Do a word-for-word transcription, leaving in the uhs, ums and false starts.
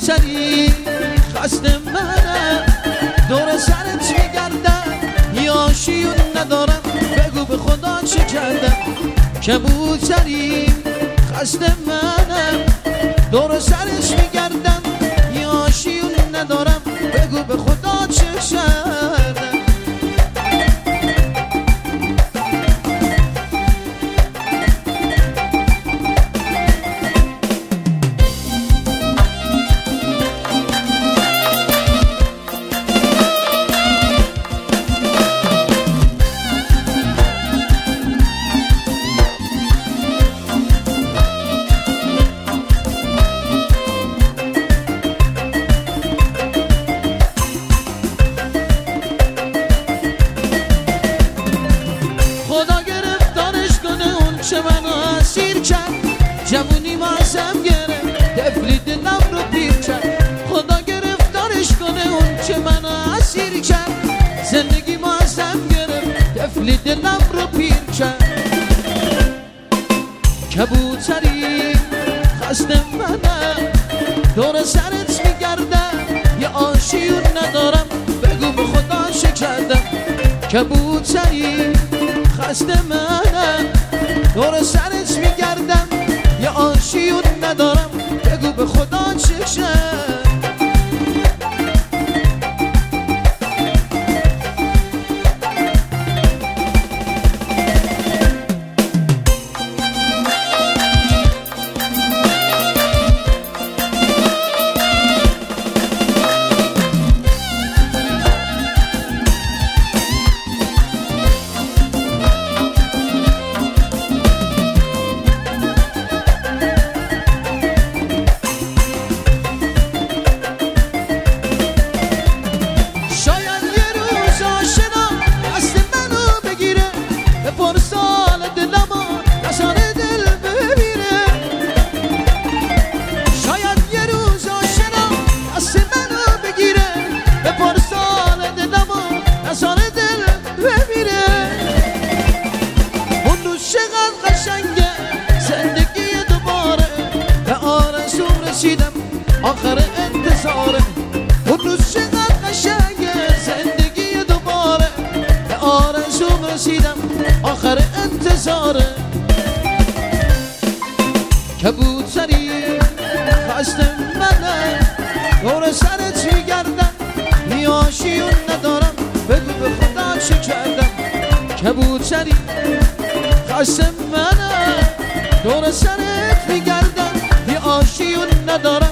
کبوتری خسته منم دور سرت میگردم یا شیون ندارم بگو به خدا چه کردم کبوتری خسته منم دور سرش میگردم یا شیون ندارم بگو به خدا چه کردم جوونی مازم گرفت تفلی دلم رو پیر کرد خدا گرفتارش کنه اون چه منو اسیر کرد زندگی مازم گرفت تفلی دلم رو پیر کرد کبوتری خسته منم دور سرت میگردم یه آشیون ندارم بگو به خدا چه کردم کبوتری خسته منم دور سرت میگردم یه آشیون ندارم بگو به خدا چه شد آخر انتظاره اون روز چقدر قشنگه زندگی دوباره به آرزوم رسیدم آخر انتظاره کبوتری خسته منم دور سرت میگردم نیاشیون ندارم بگو به خدا چه کردم کبوتری خسته منم دور سرت میگردم نیاشیون ندارم